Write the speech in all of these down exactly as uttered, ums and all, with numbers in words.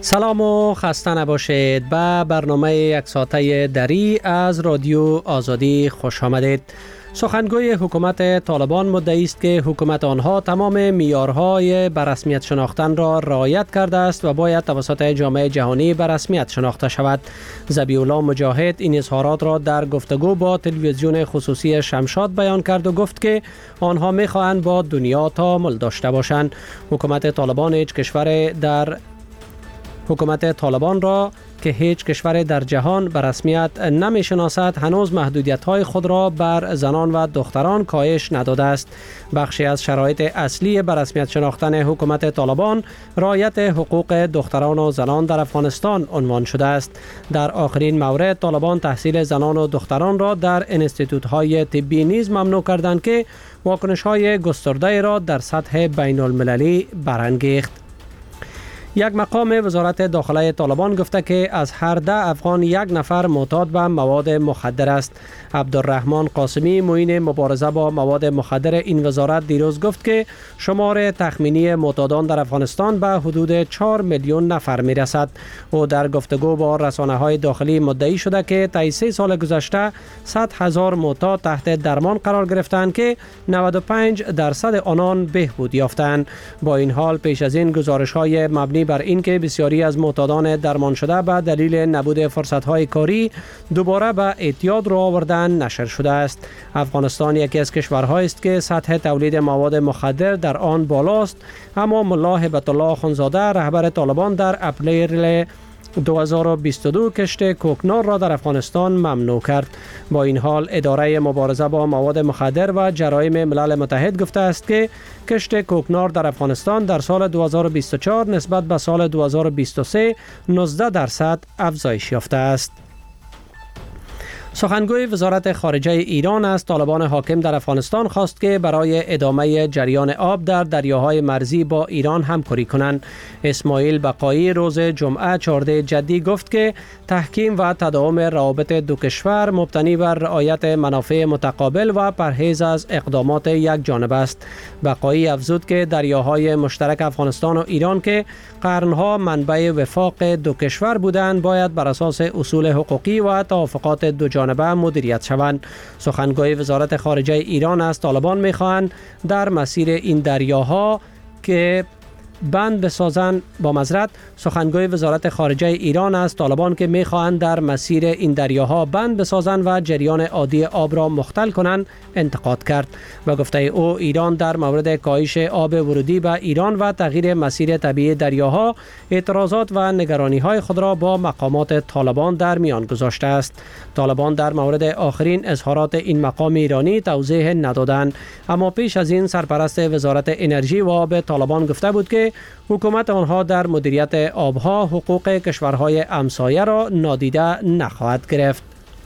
سلام و خسته نباشید. به برنامه یک ساعته دری از رادیو آزادی خوش آمدید. سخنگوی حکومت طالبان مدعی است که حکومت آنها تمام معیارهای به رسمیت شناختن را رعایت کرده است و باید توسط جامعه جهانی به رسمیت شناخته شود. ذبیح الله مجاهد این اظهارات را در گفتگو با تلویزیون خصوصی شمشاد بیان کرد و گفت که آنها می‌خواهند با دنیا تعامل داشته باشند. حکومت طالبان هیچ کشور در حکومت طالبان را که هیچ کشور در جهان به رسمیت نمی شناسد هنوز محدودیت های خود را بر زنان و دختران کاهش نداده است. بخشی از شرایط اصلی به رسمیت شناختن حکومت طالبان رعایت حقوق دختران و زنان در افغانستان عنوان شده است. در آخرین مورد طالبان تحصیل زنان و دختران را در انستیتوت های طبی نیز ممنوع کردند که واکنش های گسترده را در سطح بین المللی برانگیخت. یک مقام وزارت داخله طالبان گفته که از هر ده افغان یک نفر معتاد به مواد مخدر است. عبدالرحمن قاسمی معین مبارزه با مواد مخدر این وزارت دیروز گفت که شمار تخمینی معتادان در افغانستان به حدود چهار میلیون نفر می رسد. او در گفتگو با رسانه‌های داخلی مدعی شده که طی سه سال گذشته صد هزار معتاد تحت درمان قرار گرفتند که نود و پنج درصد آنان بهبود یافتند. با این حال پیش از این گزارش‌های مبنی بر اینکه بسیاری از معتادان درمان شده به دلیل نبود فرصت‌های کاری دوباره به اعتیاد رو آوردن نشر شده است. افغانستان یکی از کشورهایی است که سطح تولید مواد مخدر در آن بالاست، اما ملا هبت الله اخوندزاده رهبر طالبان در اپریل دو هزار و بیست و دو کشت کوکنار را در افغانستان ممنوع کرد. با این حال اداره مبارزه با مواد مخدر و جرایم ملل متحد گفته است که کشت کوکنار در افغانستان در سال دو هزار و بیست و چهار نسبت به سال دو هزار و بیست و سه نوزده درصد افزایش یافته است. سخنگوی وزارت خارجه ایران از طالبان حاکم در افغانستان خواست که برای ادامه جریان آب در دریاهای مرزی با ایران همکاری کنند. اسماعیل بقایی روز جمعه چهارده جدی گفت که تحکیم و تداوم روابط دو کشور مبتنی بر رعایت منافع متقابل و پرهیز از اقدامات یک جانبه است. بقایی افزود که دریاهای مشترک افغانستان و ایران که قرنها منبع وفاق دو کشور بودند باید بر اساس اصول حقوقی و توافقات دو جانبه مدیریت شوند. سخنگوی وزارت خارجه ایران از طالبان می‌خواهند در مسیر این دریاها که بند بسازند با معذرت سخنگوی وزارت خارجه ایران از طالبان که می‌خواهند در مسیر این دریاها بند بسازند و جریان عادی آب را مختل کنند انتقاد کرد و گفته او ایران در مورد کاهش آب ورودی به ایران و تغییر مسیر طبیعی دریاها اعتراضات و نگرانی‌های خود را با مقامات طالبان در میان گذاشته است. طالبان در مورد آخرین اظهارات این مقام ایرانی توضیح ندادند، اما پیش از این سرپرست وزارت انرژی و آب طالبان گفته بود که حکومت آنها در مدیریت آبها حقوق کشورهای همسایه را نادیده نخواهد گرفت.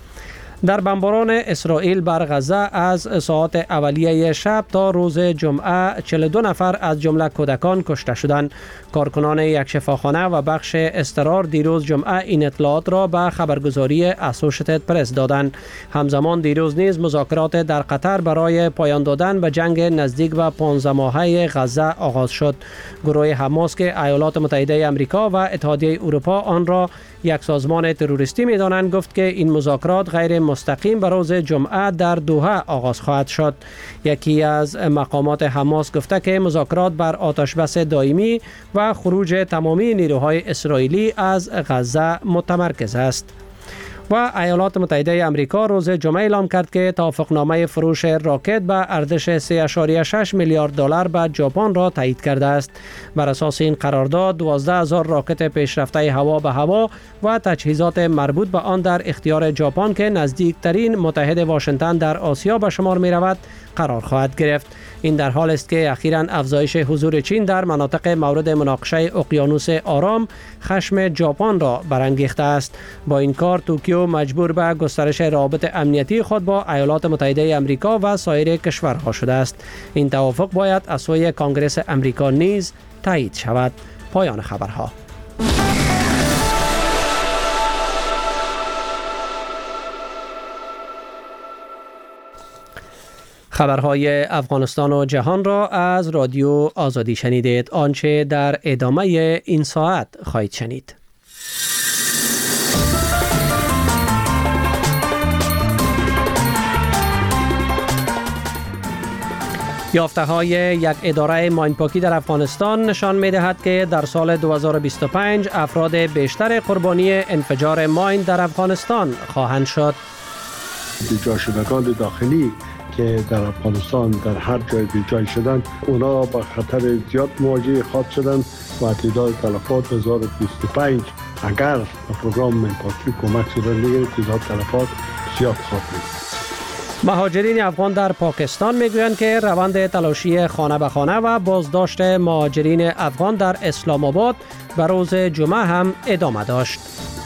در بمباران اسرائیل بر غزه از ساعات اولیه شب تا روز جمعه چهل و دو نفر از جمله کودکان کشته شدند. کارکنان یک شفاخانه و بخش اضطرار دیروز جمعه این اطلاعات را به خبرگزاری اسوشیتد پرس دادند. همزمان دیروز نیز مذاکرات در قطر برای پایان دادن به جنگ نزدیک به پانزده ماهه غزه آغاز شد. گروه حماس که ایالات متحده آمریکا و اتحادیه اروپا آن را یک سازمان تروریستی می‌دانند گفت که این مذاکرات غیر مستقیم به روز جمعه در دوحه آغاز خواهد شد. یکی از مقامات حماس گفته که مذاکرات بر آتشبس دائمی و خروج تمامی نیروهای اسرائیلی از غزه متمرکز است. و ایالات متحده آمریکا روز جمعه اعلام کرد که توافقنامه فروش راکت به ارزش سه اشاریه شش میلیارد دلار به ژاپن را تایید کرده است. بر اساس این قرارداد دوازده هزار راکت پیشرفته هوا به هوا و تجهیزات مربوط به آن در اختیار ژاپن که نزدیکترین متحد واشنگتن در آسیا به شمار می رود قرار خواهد گرفت. این در حال است که اخیراً افزایش حضور چین در مناطق مورد مناقشه اقیانوس آرام خشم ژاپن را برانگیخته است. با این کار توکیو مجبور به گسترش روابط امنیتی خود با ایالات متحده آمریکا و سایر کشورها شده است. این توافق باید از سوی کنگره آمریکا نیز تایید شود. پایان خبرها. خبرهای افغانستان و جهان را از رادیو آزادی شنیدید. آنچه در ادامه این ساعت خواهید شنید. یافته های یک اداره ماینپاکی در افغانستان نشان می دهد که در سال دو هزار و بیست و پنج افراد بیشتر قربانی انفجار ماین در افغانستان خواهند شد. بیجا شدگان داخلی که در افغانستان در هر جای بیجای شدند، اونا با خطر زیاد مواجه خواهد شدند و تعداد تلفات هزار و بیست و پنج اگر پروگرام ماینپاکی کمک صورت بگیرد تعداد تلفات زیاد خواهد بود. مهاجرین افغان در پاکستان میگویند که روند تلاشی خانه به خانه و بازداشت مهاجرین افغان در اسلام آباد به روز جمعه هم ادامه داشت.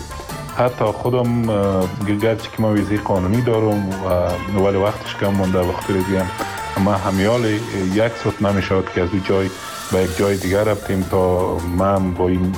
حتی خودم گرچه که ما ویزه قانونی دارم و ولی وقتش کم مونده وقت رزیم، اما همیال یک ساعت نمیشود که از او جای به یک جای دیگر رفتیم تا من با این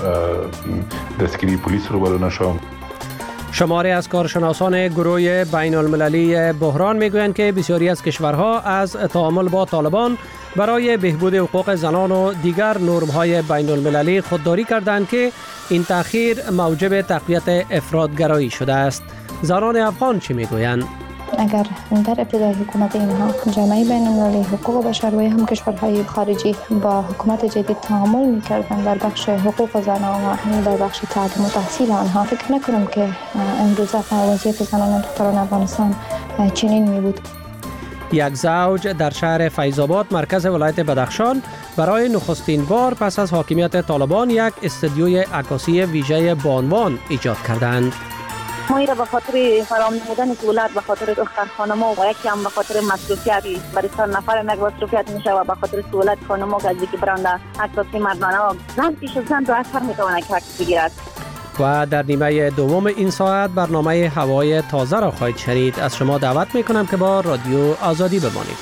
دستگیری پلیس رو برو نشم. شماری از کارشناسان گروه بین المللی بحران میگویند که بسیاری از کشورها از تعامل با طالبان برای بهبود حقوق زنان و دیگر نرم‌های بین المللی خودداری کردند که این تأخیر موجب تقویت افراط‌گرایی شده است. زنان افغان چی میگویند؟ اگر در ابتدای حکومت اینها جامعه بین المللی حقوق بشر و هم کشورهای خارجی با حکومت جدید تعامل می‌کردند در بخش حقوق زنان و در بخش تعلیم و تحصیل آنها، فکر نکنم که امروزه وضعیت زنان و دختران افغانستان چنین می‌بود. یک زوج در شهر فیض‌آباد مرکز ولایت بدخشان برای نخستین بار پس از حاکمیت طالبان یک استودیوی عکاسی ویژه بانوان ایجاد کردند. ما ایره به خاطر فرام نمودن دولت، به خاطر دختر خانما و یکی هم به خاطر مصروفیت برای سر نفر یک مصروفیت میشه و به خاطر دولت خانما گزی که برانده عکاسی مردانه و زن پیش از زن دو اثر میتونه که عکس بگیرد. و در نیمه دوم این ساعت برنامه هوای تازه را خواهید شنید. از شما دعوت میکنم که با رادیو آزادی بمانید.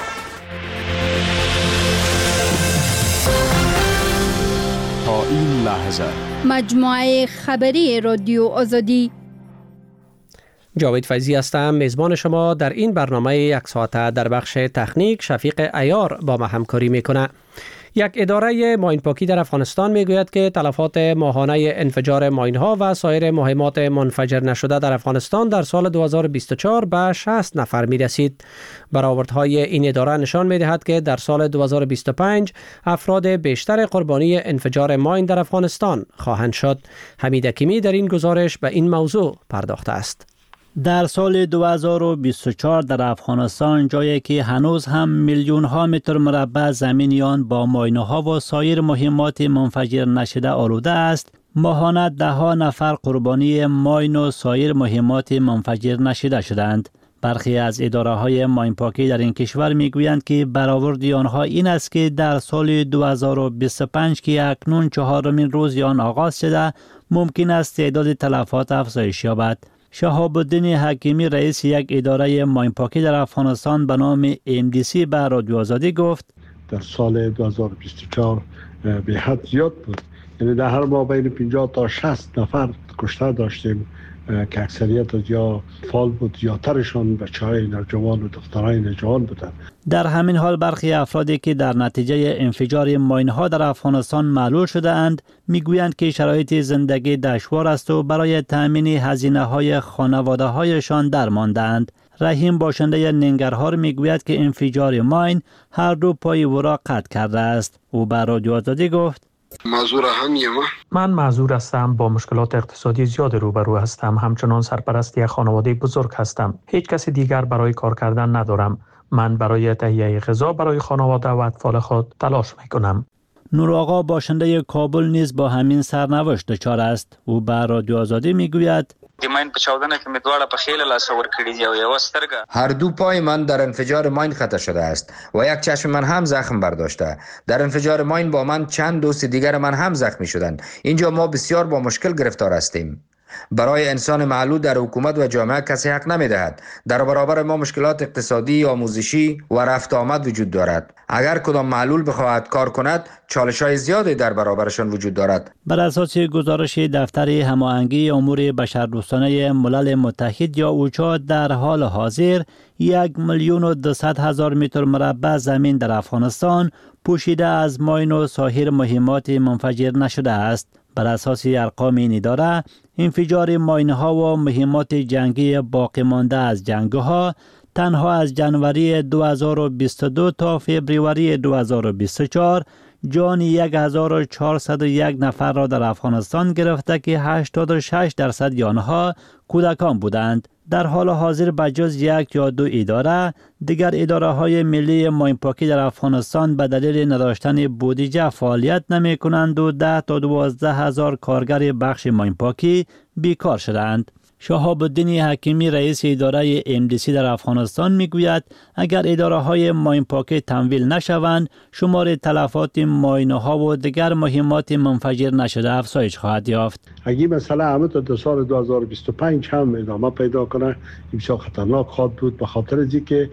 تا این لحظه مجموعه خبری رادیو آزادی. جاوید فیضی هستم، میزبان شما در این برنامه یک ساعته. در بخش تکنیک شفیق عیار با ما همکاری میکنه. یک اداره ماینپاکی در افغانستان میگوید که تلفات ماهانه انفجار ماینها و سایر مهمات منفجر نشده در افغانستان در سال دو هزار و بیست و چهار به شصت نفر میرسید. برآوردهای این اداره نشان میدهد که در سال دو هزار و بیست و پنج افراد بیشتر قربانی انفجار ماین در افغانستان خواهند شد. حمید حکیمی در این گزارش به این موضوع پرداخته است. در سال دو هزار و بیست و چهار در افغانستان، جایی که هنوز هم میلیون ها متر مربع زمین آن با ماینه ها و سایر مهمات منفجر نشده آلوده است، ماهانه ده ها نفر قربانی ماین و سایر مهمات منفجر نشده شدند. برخی از اداره های ماینپاکی در این کشور میگویند که برآورد آنها این است که در سال دو هزار و بیست و پنج که اکنون چهارمین روز آن آغاز شده، ممکن است تعداد تلفات افزایش یابد. شهاب الدین حکیمی رئیس یک اداره ماینپاکی در افغانستان به نام ام دی سی به رادیو آزادی گفت در سال دو هزار و بیست و چهار به حد زیاد بود، یعنی در هر ماه بین پنجاه تا شصت نفر کشته داشتیم که اکثریت از یا فال بود یا ترشان بچه‌های نوجوان و دخترای نوجوان بودند. در همین حال برخی افرادی که در نتیجه انفجار ماین‌ها در افغانستان معلول شده اند میگویند که شرایط زندگی دشوار است و برای تأمین هزینه‌های خانواده‌هایشان درماندند. رحیم باشنده ننگرهار میگوید که انفجار ماین هر دو پای او را قطع کرده است. او به رادیو آزادی گفت معذور هم یم. من معذور هستم، با مشکلات اقتصادی زیاد روبرو هستم، همچنان سرپرست یک خانواده بزرگ هستم، هیچ کسی دیگر برای کار کردن ندارم. من برای تهیه غذا برای خانواده و اطفال خود تلاش میکنم. نور آقا باشنده کابل نیز با همین سرنوشت دچار است. او به رادیو آزادی میگوید هر دو پای من در انفجار ماین خطا شده است و یک چشم من هم زخم برداشته. در انفجار ماین با من چند دوست دیگر من هم زخمی شدند. اینجا ما بسیار با مشکل گرفتار هستیم. برای انسان معلول در حکومت و جامعه کسی حق نمی‌دهد. در برابر ما مشکلات اقتصادی، آموزشی و رفت آمد وجود دارد. اگر کدام معلول بخواهد کار کند، چالش‌های زیادی در برابرشان وجود دارد. بر اساس گزارش دفتر هماهنگی امور بشردوستانه ملل متحد یا اوچا، در حال حاضر یک میلیون و دویست هزار متر مربع زمین در افغانستان پوشیده از ماین و سایر مهمات منفجر نشده است. بر اساس ارقام این اداره، انفجار ماین‌ها و مهمات جنگی باقی مانده از جنگ‌ها تنها از جنوری دو هزار و بیست و دو تا فوریه دو هزار و بیست و چهار جان هزار و چهارصد و یک نفر را در افغانستان گرفته که هشتاد و شش درصد آنها کودکان بودند. در حال حاضر بجز یک یا دو اداره، دیگر اداره های ملی ماینپاکی در افغانستان به دلیل نداشتن بودجه فعالیت نمی کنند و ده تا دوازده هزار کارگر بخش ماینپاکی بیکار شدند. شهاب الدین حکیمی رئیس اداره ام دی سی در افغانستان میگوید اگر اداره های ماینپاکی تمویل نشوند، شمار تلفات ماین‌ها و دیگر مهمات منفجر نشده افزایش خواهد یافت. اگه مثلا همه تا سال دو هزار و بیست و پنج هم ادامه پیدا کنه، بسیار خطرناک خواهد بود، به خاطر اینکه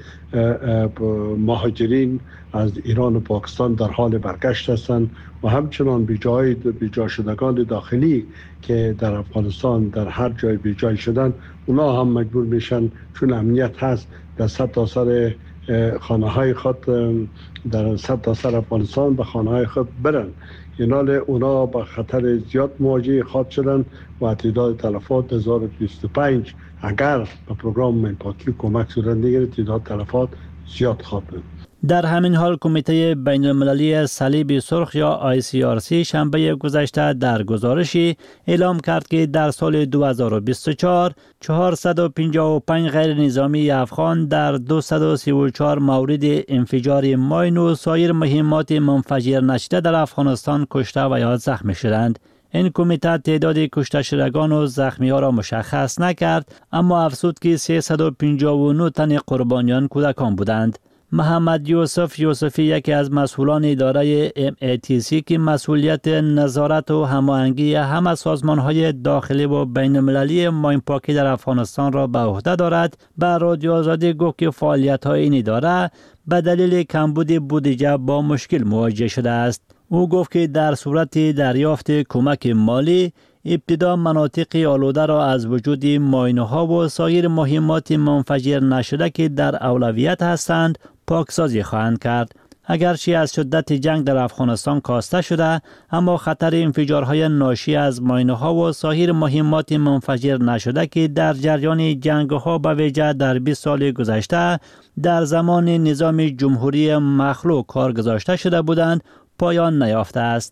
مهاجرین از ایران و پاکستان در حال برگشت هستند و همچنان بیجای بیجا شدگان داخلی که در افغانستان در هر جای بیجای شدن، اونا هم مجبور میشن چون امنیت هست در صد تا سر خانه های خود در صد تا سر افغانستان به خانه های خود برن. اینال اونا با خطر زیاد مواجه خواهد شدن و تعداد تلفات هزار و بیست و پنج اگر به پروگرام ماینپاکی کمک صورت نگیره تعداد تلفات زیاد خواهد بود. در همین حال کمیته بین المللی صلیب سرخ یا آی سی آر سی شنبه گذشته در گزارشی اعلام کرد که در سال دو هزار و بیست و چهار چهارصد و پنجاه و پنج غیر نظامی افغان در دویست و سی و چهار مورد انفجار ماین و سایر مهمات منفجر نشده در افغانستان کشته و یا زخمی شدند. این کمیته تعداد کشته شدگان و زخمی ها را مشخص نکرد، اما افزود که سیصد و پنجاه و نه تن قربانیان کودکان بودند. محمد یوسف یوسفی یکی از مسئولان اداره ام ای تی سی که مسئولیت نظارت و هماهنگی همه سازمان‌های داخلی و بین‌المللی ماینپاکی در افغانستان را به عهده دارد، به رادیو آزادی گفت که فعالیت‌های این اداره به دلیل کمبود بودجه با مشکل مواجه شده است. او گفت که در صورت دریافت کمک مالی ابتدا مناطق آلوده را از وجود ماین‌ها و سایر مهمات منفجر نشده که در اولویت هستند پاکسازی خواهند کرد. اگرچه از شدت جنگ در افغانستان کاسته شده، اما خطر انفجارهای ناشی از ماین‌ها و سایر مهمات منفجر نشده که در جریان جنگ‌ها به ویژه در بیست سال گذشته در زمان نظام جمهوری مخلوع کار گذاشته شده بودند پایان نیافته است.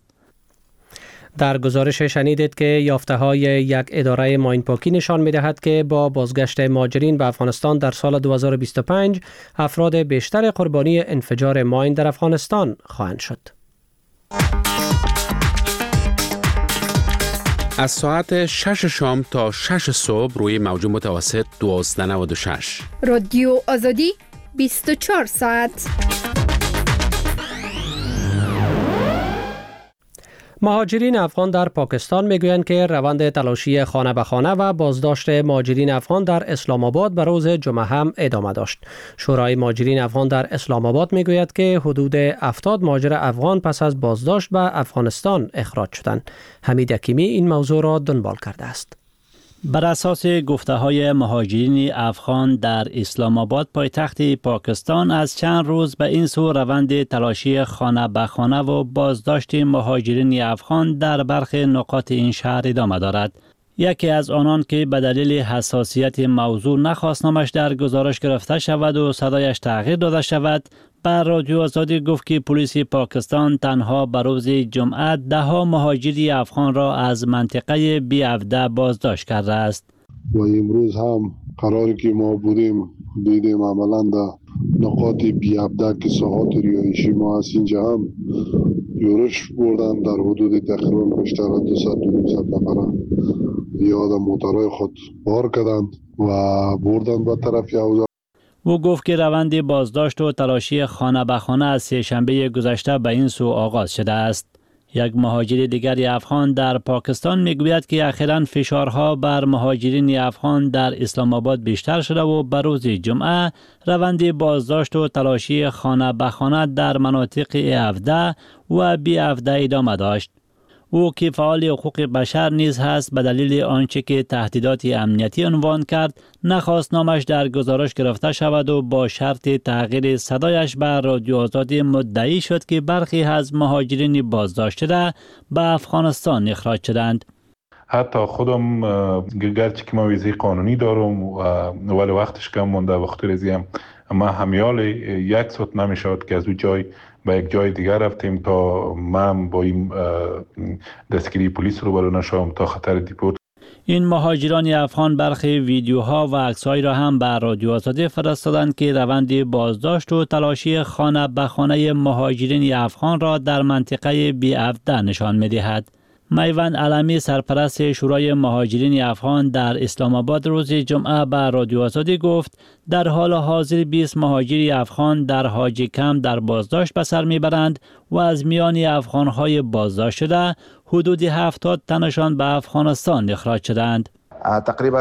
در گزارش شنیدید که یافته های یک اداره ماینپاکی نشان می دهد که با بازگشت مهاجرین به افغانستان در سال دو هزار و بیست و پنج افراد بیشتر قربانی انفجار ماین در افغانستان خواهند شد. از ساعت شش شام تا شش صبح روی موج متوسط دوازده و نود و شش رادیو آزادی بیست و چهار ساعت. مهاجرین افغان در پاکستان میگویند که روند تلاشی خانه به خانه و بازداشت مهاجرین افغان در اسلام آباد به روز جمعه هم ادامه داشت. شورای مهاجرین افغان در اسلام آباد میگوید که حدود هفتاد مهاجر افغان پس از بازداشت به افغانستان اخراج شدند. حمید حکیمی این موضوع را دنبال کرده است. بر اساس گفته های مهاجرین افغان در اسلام آباد پایتخت پاکستان از چند روز به این سو روند تلاشی خانه به خانه و بازداشت مهاجرین افغان در برخی نقاط این شهر ادامه دارد. یکی از آنان که به دلیل حساسیت موضوع نخواست نامش در گزارش گرفته شود و صدایش تغییر داده شود، بر رادیو آزادی گفت که پلیس پاکستان تنها بر روز جمعه ده ها مهاجری افغان را از منطقه بی هفده بازداشت کرده است. و امروز هم قراری که ما بودیم دیدیم عملا در نقاط بی هفده که ساحات ریایشی ما هست اینجا هم یورش بردن در حدود تقریبا بیشتر از دویست تا دویست نفر یاد موترهای خود بار کردند و بردن به طرف یوزا. او گفت که روند بازداشت و تلاشی خانه به خانه از سه شنبه گذشته به این سو آغاز شده است. یک مهاجر دیگر افغان در پاکستان میگوید که اخیراً فشارها بر مهاجرین افغان در اسلام آباد بیشتر شده و به روز جمعه روند بازداشت و تلاشی خانه به خانه در مناطق هفده و بی هفده ادامه داشت. او که فعال حقوق بشر نیز هست به دلیل آنچه که تهدیدات امنیتی عنوان کرد نخواست نامش در گزارش گرفته شود و با شرط تغییر صدایش بر رادیو آزادی مدعی شد که برخی از مهاجرین بازداشت شده به افغانستان اخراج شدند. حتی خودم گرچه که ما ویزه قانونی دارم ولی وقتش کم مونده به خاطر ازیم، اما همیال یک ساعت نمیشد که از او جای به یک جای دیگر رفتیم تا من با این دستگیری پلیس رو برو نشوم تا خطر دیپورت. این مهاجران افغان برخی ویدیوها و عکس‌های را هم بر رادیو آزادی فرستادند که روند بازداشت و تلاشی خانه به خانه مهاجرین افغان را در منطقه بی هفده نشان می‌دهد. میوند علمی سرپرست شورای مهاجرین افغان در اسلام آباد روز جمعه به رادیو آزادی گفت در حال حاضر بیست مهاجر افغان در حاجی کمپ در بازداشت به سر میبرند و از میان افغانهای بازداشت شده حدود هفتاد تنشان به افغانستان اخراج شدند. تقریبا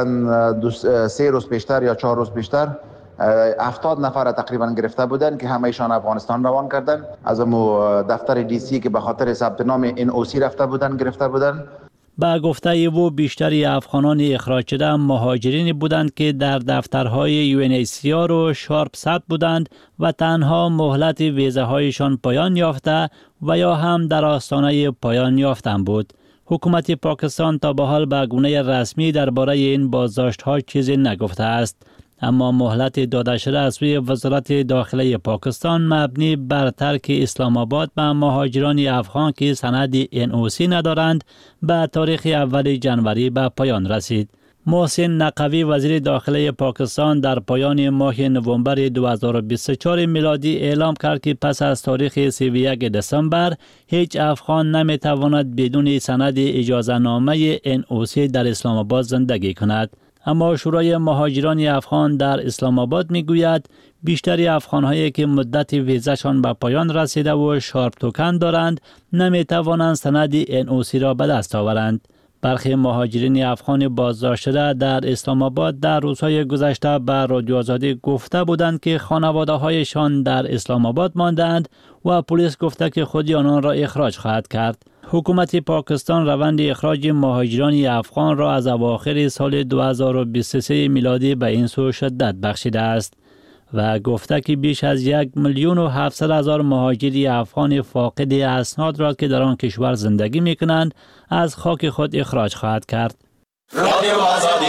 سه روز پیشتر یا چهار روز پیشتر هفتاد نفر تقریبا گرفته بودن که همهشان افغانستان روان کردن. از امو دفتر دی سی که به خاطر ثبت نام این او سی رفته بودن گرفته بودن. با گفته او بیشتری افغانان اخراج شده مهاجرین بودند که در دفترهای یو ان اچ سی آر و شارپ ثبت بودند و تنها مهلت ویزه هایشان پایان یافته و یا هم در آستانه پایان یافتن بود. حکومت پاکستان تا به حال به گونه رسمی درباره این بازداشت ها چیزی نگفته است. اما مهلت داده شده از سوی وزارت داخله پاکستان مبنی بر ترک اسلام آباد به مهاجران افغان که سند ان او سی ندارند به تاریخ اول جنوری به پایان رسید. محسن نقوی وزیر داخله پاکستان در پایان ماه نوامبر دو هزار و بیست و چهار میلادی اعلام کرد که پس از تاریخ سی و یک دسامبر هیچ افغان نمیتواند بدون سند اجازه نامه ان او سی در اسلام آباد زندگی کند. اما شورای مهاجران افغان در اسلام آباد میگوید بیشتری افغان‌هایی که مدت ویزه‌شان به پایان رسیده و شارپ توکن دارند نمیتوانند سند ان او سی را به دست آورند. برخی مهاجرین افغان بازداشت شده در اسلام آباد در روزهای گذشته به رادیو آزادی گفته بودند که خانواده‌هایشان در اسلام آباد ماندند و پلیس گفته که خود آنان را اخراج خواهد کرد. حکومت پاکستان روند اخراج مهاجران افغان را از اواخر سال دو هزار و بیست و سه میلادی به این سو شدت بخشیده است و گفته که بیش از یک میلیون و هفتصد هزار مهاجر افغان فاقد اسناد را که در آن کشور زندگی می کنند از خاک خود اخراج خواهد کرد. رادیو آزادی.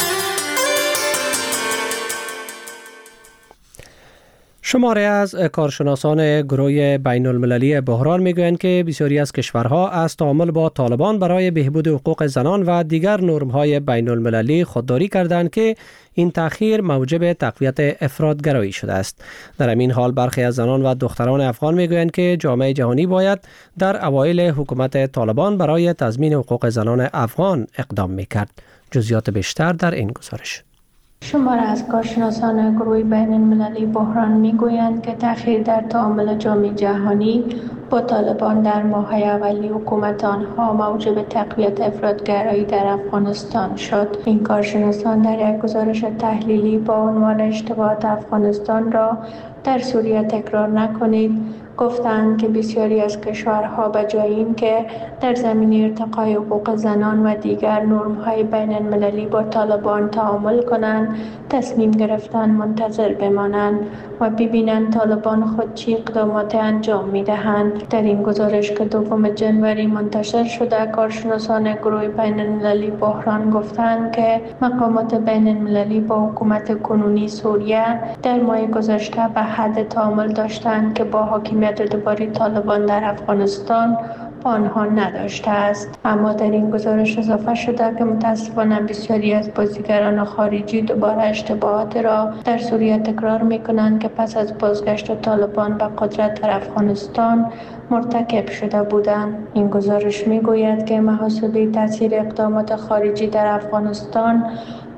شماره از کارشناسان گروه بین المللی بحران میگویند که بسیاری از کشورها از تعامل با طالبان برای بهبود حقوق زنان و دیگر نرم‌های بین المللی خودداری کردند که این تأخیر موجب تقویت افراطگرایی شده است. در همین حال برخی از زنان و دختران افغان میگویند که جامعه جهانی باید در اوایل حکومت طالبان برای تضمین حقوق زنان افغان اقدام میکرد. جزئیات بیشتر در این گزارش. شماره از کارشناسان گروه بین المللی بحران میگویند که تأخیر در تعامل جامعه جهانی با طالبان در ماه‌های اولی حکومت آنها موجب تقویت افراطگرایی در افغانستان شد. این کارشناسان در یک گزارش تحلیلی با عنوان اشتباهات افغانستان را در سوریه تکرار نکنید گفتند که بسیاری از کشورها به جای اینکه در زمینه ارتقای حقوق زنان و دیگر نرم‌های بین المللی با طالبان تعامل کنند، تصمیم گرفتن منتظر بمانند و ببینند طالبان خود چه اقدامات انجام می‌دهند. در این گزارش که دوم جنوری منتشر شده، کارشناسان گروه بین المللی بحران گفتند که مقامات بین المللی با حکومت کنونی سوریه در ماه گذشته به حد تعامل داشتند که با حاکمیت دوباره طالبان در افغانستان با آنها نداشته است. اما در این گزارش اضافه شده که متاسفانه بسیاری از بازیگران خارجی دوباره اشتباهات را در سوریه تکرار می‌کنند که پس از بازگشت طالبان به قدرت در افغانستان مرتکب شده بودند. این گزارش می‌گوید که محاسبه تاثیر اقدامات خارجی در افغانستان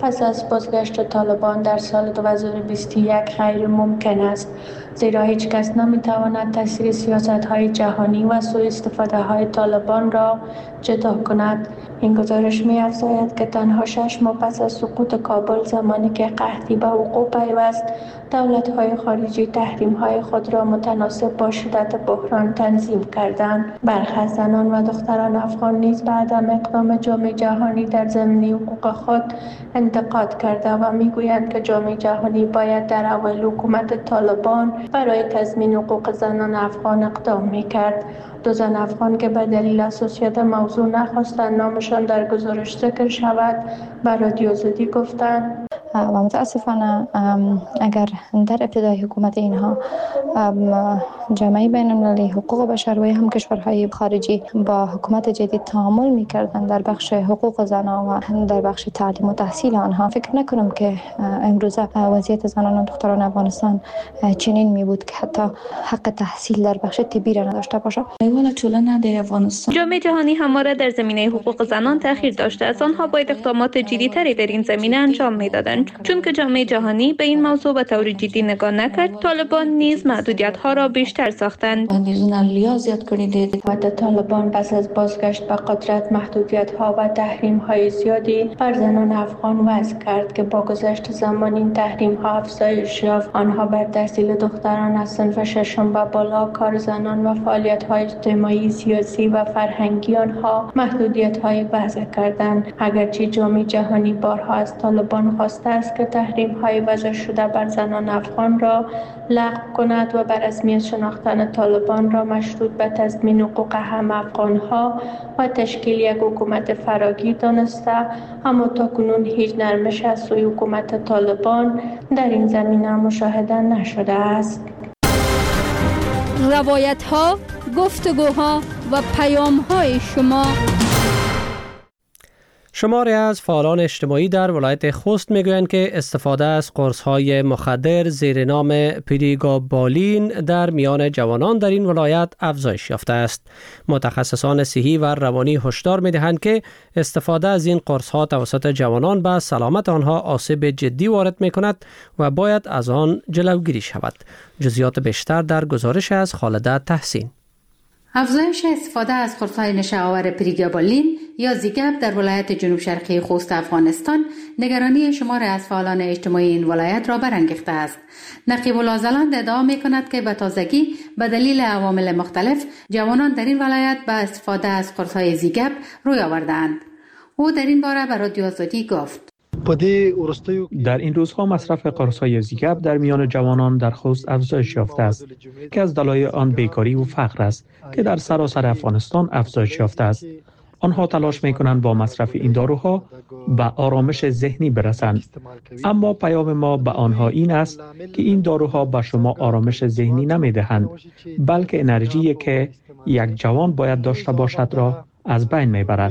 پس از بازگشت طالبان در سال دو هزار و بیست و یک غیر ممکن است، زیرا هیچ کس نمیتواند تاثیر سیاست‌های جهانی و سوء استفاده های طالبان را جدا کند. این گزارش می‌افزاید که تنها شش ماه پس از سقوط کابل، زمانی که قحطی به وقوع پیوست، دولت‌های خارجی تحریم‌های خود را متناسب با شدت بحران تنظیم کردند. برخی از زنان و دختران افغان نیز به عدم اقدام جامعه جهانی در زمینه حقوق خود انتقاد کرده و می‌گویند که جامعه جهانی باید در اوایل حکومت طالبان برای تضمین حقوق زنان افغان اقدام می‌کرد. دو زن افغان که به دلیل حساسیت موضوع نخواستند نامشان در گزارش ذکر شود، به رادیو آزادی گفتند و متاسفانه اگر در ابتدای حکومت اینها جامعه بین المللی حقوق بشر و هم کشورهای خارجی با حکومت جدید تعامل می‌کردند در بخش حقوق زنان و در بخش تعلیم و تحصیل آنها، فکر نکنم که امروزه وضعیت زنان و دختران افغانستان چنین می بود که حتی حق تحصیل در بخش طبی را نداشته باشد. جامعه جهانی همواره در زمینه حقوق زنان تأخیر داشته است. آنها باید اقدامات جدی‌تری در این زمینه انجام می‌دادند. چون که جامعه جهانی به این موضوع به طور جدی نگاه نکرد، طالبان نیز محدودیت‌ها را بیشتر ساختند. طالبان پس از بازگشت به قدرت محدودیت‌ها و تحریم‌های زیادی بر زنان افغان وضع کرد که با گذشت زمان این تحریم‌ها افزایش یافت. آنها بر تحصیل دختران از صنف ششم و بالا، کار زنان و فعالیت‌های اجتماعی، سیاسی و فرهنگی آنها محدودیت‌های وضع کردند. اگرچه جامعه جهانی بارها از طالبان خواسته است که تحریم‌های وضع شده بر زنان افغان را لغو کند و بر رسمیت شناختن طالبان را مشروط به تضمین حقوق هم افغان‌ها و تشکیل یک حکومت فراگیر دانسته، اما تاکنون هیچ نرمش از سوی حکومت طالبان در این زمینه مشاهده نشده است. روایت‌ها، گفتگوها و پیام‌های شما. شماری از فعالان اجتماعی در ولایت خوست میگویند که استفاده از قرص‌های مخدر زیر نام پریگابالین در میان جوانان در این ولایت افزایش یافته است. متخصصان صحی و روانی هشدار میدهند که استفاده از این قرص‌ها توسط جوانان به سلامت آنها آسیب جدی وارد میکند و باید از آن جلوگیری شود. جزئیات بیشتر در گزارش از خالده تحسین. افزایش استفاده از قرص‌های نشه‌آور پریگابالین یا زیگاب در ولایت جنوب شرقی خوست افغانستان نگرانی شمار از فعالان اجتماعی این ولایت را برانگیخته است. نقیب العزلان ادعا می‌کند که به تازگی به دلیل عوامل مختلف جوانان در این ولایت به استفاده از قرص‌های زیگاب روی آورده‌اند. او در این باره به رادیو آزادی گفت: در این روزها مصرف قرص‌های زیگاب در میان جوانان در خوست افزایش یافته است که از دلایل آن بیکاری و فقر است که در سراسر افغانستان افزایش یافته است. آنها تلاش می‌کنند با مصرف این داروها به آرامش ذهنی برسند، اما پیام ما به آنها این است که این داروها به شما آرامش ذهنی نمی‌دهند، بلکه انرژی که یک جوان باید داشته باشد را از بین می‌برد.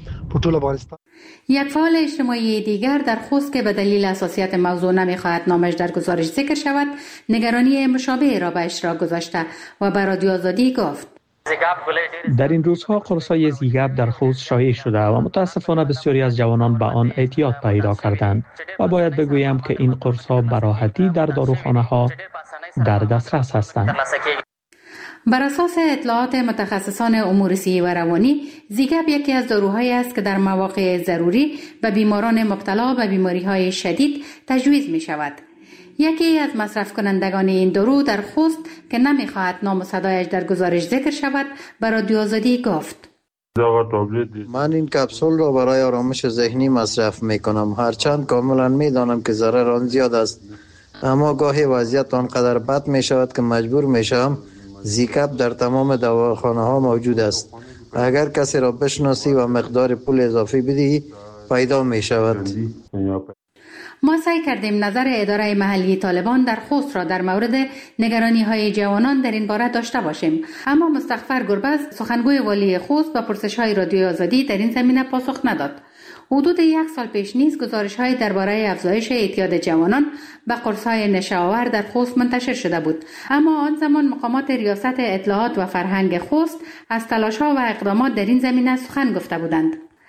یک فعال اجتماعی دیگر در خوست که به دلیل حساسیت موضوع نمی‌خواهد نامش در گزارش ذکر شود، نگرانی مشابه را به اشتراک گذاشته و به رادیو آزادی گفت: در این روزها قرص‌های زیگاب در خوست شایع شده و متاسفانه بسیاری از جوانان به آن اعتیاد پیدا کردند و باید بگویم که این قرص‌ها به راحتی در داروخانه‌ها در دسترس هستند. بر اساس اطلاعات متخصصان امور صحی و روانی، زیگاب یکی از داروهایی است که در مواقع ضروری به بیماران مبتلا به بیماری‌های شدید تجویز می‌شود. یکی از مصرف کنندگان این دارو در خوست که نمی‌خواهد نام و صدایش در گزارش ذکر شود، به رادیو آزادی گفت: من این کپسول را برای آرامش ذهنی مصرف می‌کنم، هرچند کاملا می‌دانم که ضرر آن زیاد است، اما گاهی وضعیت آنقدر بد می‌شود که مجبور می‌شوم. زیگاب در تمام دواخانه‌ها موجود است. اگر کسی را بشناسی و مقدار پول اضافی بدهی پیدا می‌شود. ما سعی کردیم نظر اداره محلی طالبان در خوست را در مورد نگرانی‌های جوانان در این باره داشته باشیم، اما مستغفر گربز، سخنگوی والی خوست، به پرسش‌های رادیو آزادی در این زمینه پاسخ نداد. حدود یک سال پیش نیز گزارش‌های درباره افزایش اعتیاد جوانان به قرص‌های نشه‌آور در خوست منتشر شده بود، اما آن زمان مقامات ریاست اطلاعات و فرهنگ خوست از تلاش‌ها و اقدامات در این زمینه سخن گفته بودند.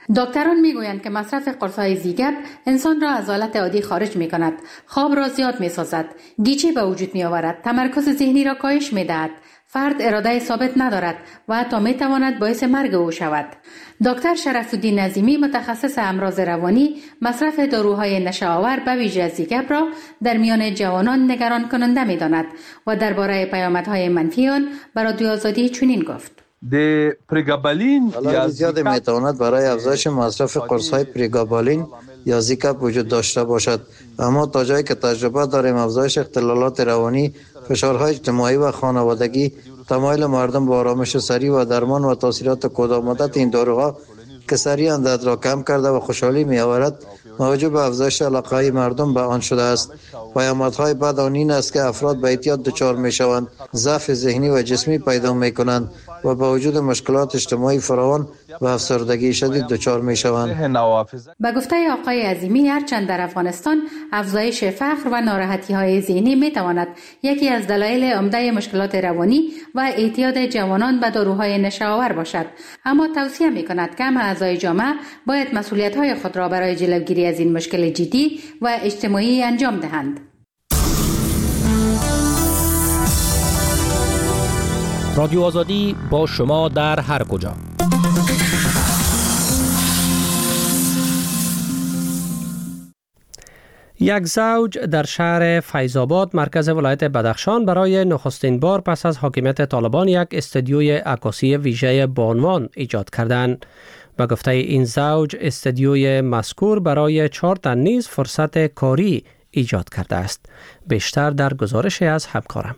دکتران میگویند که مصرف قرص‌های زیگپ انسان را از حالت عادی خارج می‌کند، خواب را زیاد می‌سازد، گیجی به وجود می‌آورد، تمرکز ذهنی را کاهش می‌دهد، فرد اراده ثابت ندارد و حتی می‌تواند باعث مرگ او شود. دکتر شرف‌الدین نظیمی متخصص امراض روانی مصرف داروهای نشه‌آور به ویژه زیگپ را در میان جوانان نگران کننده می‌داند و درباره پیامدهای منفی آن به رادیو آزادی چنین گفت: د پریگابالین یا زیاد میتواند برای افزایش مصرف قرص‌های پریگابالین یا زیگپ وجود داشته باشد، اما تا جایی که تجربه داریم افزایش اختلالات روانی، فشارهای اجتماعی و خانوادگی، تمایل مردم به آرامش سریع و درمان و تاثیرات کوتاه‌مدت این داروها که سریعا درد را کم کرده و خوشحالی می‌آورد موجب به افزایش علاقه مردم به آن شده است. پیامدهای بد آن این است که افراد به اعتیاد دچار می‌شوند، ضعف ذهنی و جسمی پیدا می‌کنند و با وجود مشکلات اجتماعی فراوان و افسردگی شدید دچار می‌شوند. به گفته آقای عظیمی، هرچند در افغانستان افزایش فقر و ناراحتی‌های ذهنی می‌تواند یکی از دلایل عمده مشکلات روانی و اعتیاد جوانان به داروهای نشه‌آور باشد، اما توصیه می‌کند که همه اعضای جامعه باید مسئولیت‌های خود را برای جلوگیری از این مشکل جدی و اجتماعی انجام دهند. رادیو آزادی با شما در هر کجا. یک زوج در شهر فیض‌آباد مرکز ولایت بدخشان برای نخستین بار پس از حاکمیت طالبان یک استودیوی عکاسی ویژه با عنوان ایجاد کردند. به گفته این زوج، استودیوی مذکور برای چهار تن نیز فرصت کاری ایجاد کرده است. بیشتر در گزارش از همکارم.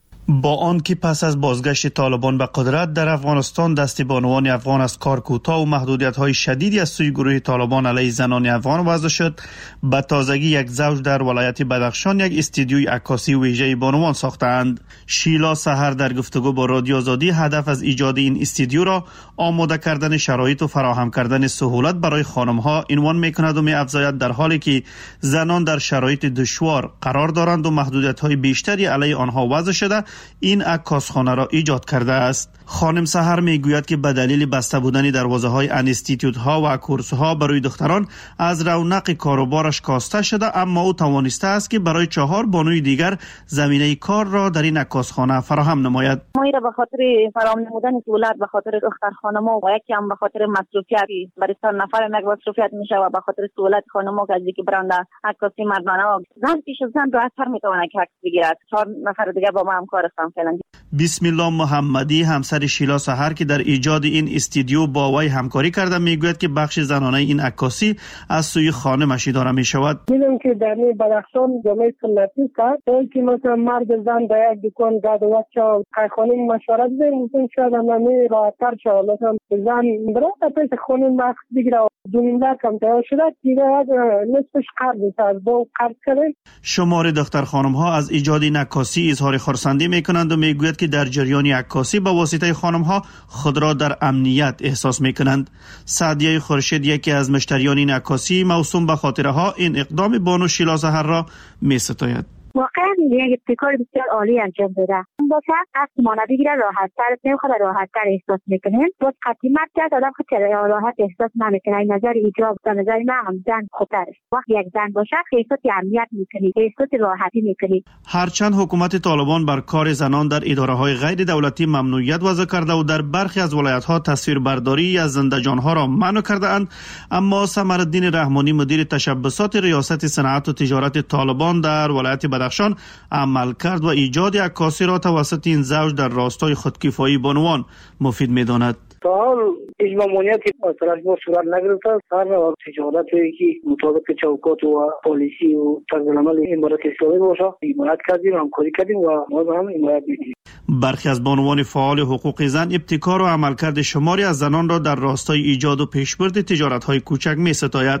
با آنکه پس از بازگشت طالبان به قدرت در افغانستان دست بانوان افغان از کار کوتاه و محدودیت‌های شدیدی از سوی گروه طالبان علیه زنان افغان وضع شد، به تازگی یک زوج در ولایت بدخشان یک استودیوی عکاسی ویژه بانوان ساختند. شیلا سحر در گفتگو با رادیو آزادی هدف از ایجاد این استودیو را آماده کردن شرایط و فراهم کردن سهولت برای خانم‌ها عنوان می‌کند و می‌افزاید در حالی که زنان در شرایط دشوار قرار دارند و محدودیت‌های بیشتری علیه آنها وضع شده، این عکاسخانه را ایجاد کرده است. خانم سحر میگوید که به دلیل بسته بودن دروازه‌های انستیتوت‌ها و کورس‌ها برای دختران از رونق کاروبارش کاسته شده، اما او توانسته است که برای چهار بانوی دیگر زمینه کار را در این عکاسخانه فراهم نماید. ما را به خاطر فراهم نمودن سهولت، به خاطر دختر خانم‌ها و یکی هم به خاطر مصروفیت برای چند نفر یک مصروفیت میشه و به خاطر سهولت خانم‌ها که از اینکه برنده عکاسی مردانه زن پیش از زن راحت‌تر میتونه که عکس بگیرد. چهار نفر دیگه با ما همکار هستن فعلا. بسم الله محمدی همسر شیلا سحر که در ایجاد این استودیو با وی همکاری کرده میگوید که بخش زنانه این عکاسی از سوی خانمش اداره می شود. دیدم که در بدخشان جامعه سنتی است که مثلا مرد زن در یک دکان داد و چا خانم مشورت بدن شاید همه راحت‌تر شود، مثلا زن برای پیش خانم عکس بگیره دو نیم لاک هم تیار شده دیگه نصفش قرض میشه از با قرض کرده. شمار دختر خانم ها از ایجاد این عکاسی اظهار خرسندی میکنند و میگوید که در جریان عکاسی با واسطه خانم ها خود را در امنیت احساس میکنند. سعدیه خورشید یکی از مشتریان این عکاسی موسوم به خاطره ها این اقدام بانو شیلا سحر را میستاید. واقعا یک ابتکار بسیار عالی انجام داده. باشه از مانه بگیره راحت تر نمیخواد راحت تر احساس میکنه. باز قطعی مرد کرد آدم خیلی راحت احساس نمیکنه. این نظر ایجاب به نظر من هم زن خوبتر است. وقتی یک زن باشه احساس امنیت میکنی، احساس راحتی میکنی. هرچند حکومت طالبان بر کار زنان در اداره های غیر دولتی ممنوعیت وضع کرده و در برخی از ولایت ها تصویربرداری از زنده جان ها را منع کرده اند، اما ثمرالدین رحمانی مدیر تشبسات ریاست صنعت و تجارت طالبان در ولایت بدخشان عمل کرد و ایجاد عکاسی را توسط این زوج در راستای خودکفایی بانوان مفید می‌داند. تا حال هیچ ممانعتی از طرف ما صورت نگرفته. هر تجارتی که مطابق چوکات و پالیسی و طرزالعمل امارات اسلامی باشه حمایت کردیم، همکاری کردیم و ما هم حمایت می‌کنیم. برخی از بانوان فعال حقوق زن ابتکار و عملکرد شماری از زنان را در راستای ایجاد و پیشبرد تجارت‌های کوچک می‌ستاید.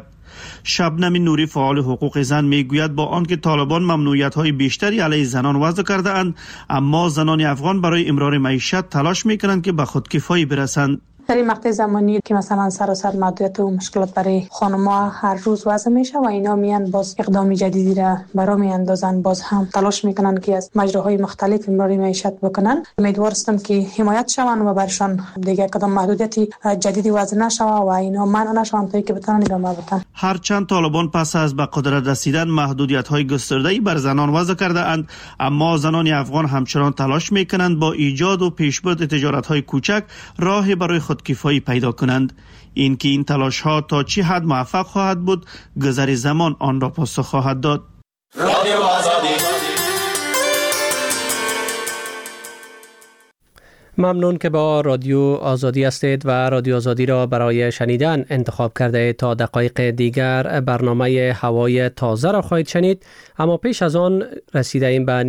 شبنم نوری فعال حقوق زن میگوید با آنکه طالبان ممنوعیت‌های بیشتری علیه زنان وضع کرده اند، اما زنان افغان برای امرار معیشت تلاش میکنند که به خودکفایی برسند. در این مقطع زمانی که مثلا سراسر محدودیت و مشکلات برای خانم‌ها هر روز وضع میشه و اینا میان باز اقدام جدیدی را برای میاندازن، باز هم تلاش میکنن که از مجراهای مختلف برای معیشت بکنن. امیدوارم که حمایت شون و برشان دیگه کدام محدودیتی جدیدی وضع نشه و اینا منع نشون تا اینکه بتونن ادامه بدن. هرچند طالبان پس از به قدرت رسیدن محدودیت‌های گسترده‌ای بر زنان وضع کرده اند، اما زنان افغان همچنان تلاش میکنند با ایجاد و پیشبرد تجارت‌های کوچک راه برای خودکفایی پیدا کنند. اینکه این تلاش‌ها تا چه حد موفق خواهد بود، گذر زمان آن را پاسخ خواهد داد. رادیو آزادی. ممنون که با رادیو آزادی هستید و رادیو آزادی را برای شنیدن انتخاب کرده. تا دقایق دیگر برنامه هوای تازه را خواهید شنید، اما پیش از آن رسیده این به